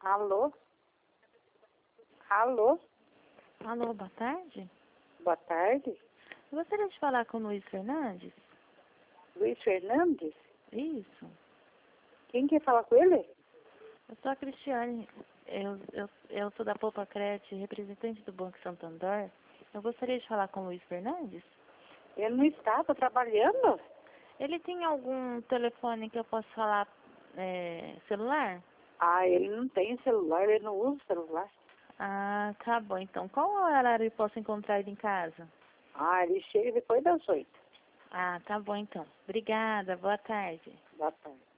Alô? Alô? Alô, boa tarde. Boa tarde. Eu gostaria de falar com o Luiz Fernandes. Luiz Fernandes? Isso. Quem quer falar com ele? Eu sou a Cristiane. Eu sou da Poupa Crédito, representante do Banco Santander. Eu gostaria de falar com o Luiz Fernandes. Ele não está, tá trabalhando? Ele tem algum telefone que eu possa falar celular? Ah, ele não tem celular, ele não usa celular. Ah, tá bom. Então, qual horário eu posso encontrar ele em casa? Ah, ele chega depois das 8. Ah, tá bom então. Obrigada. Boa tarde. Boa tarde.